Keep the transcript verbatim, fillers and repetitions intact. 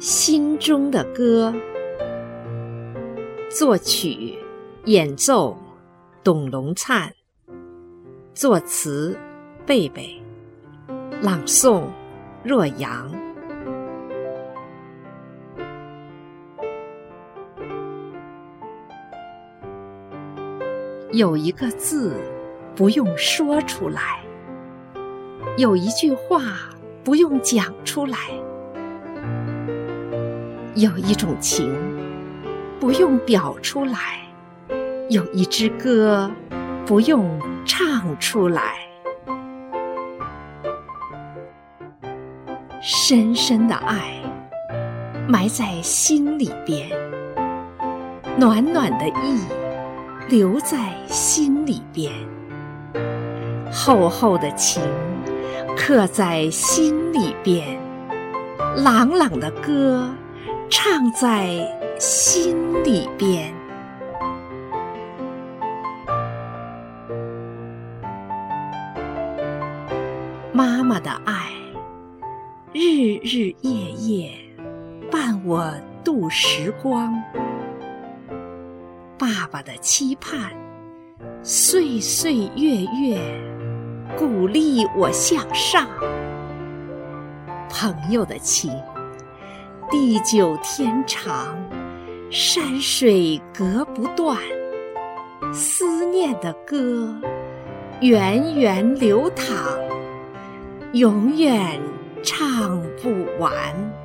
心中的歌。作曲演奏董龙灿，作词贝贝，朗诵若阳。有一个字不用说出来，有一句话不用讲出来，有一种情不用表出来，有一支歌不用唱出来。深深的爱埋在心里边，暖暖的意留在心里边，厚厚的情刻在心里边，朗朗的歌唱在心里边。妈妈的爱日日夜夜伴我度时光，爸爸的期盼岁岁月月鼓励我向上，朋友的情地久天长，山水隔不断，思念的歌源源流淌，永远唱不完。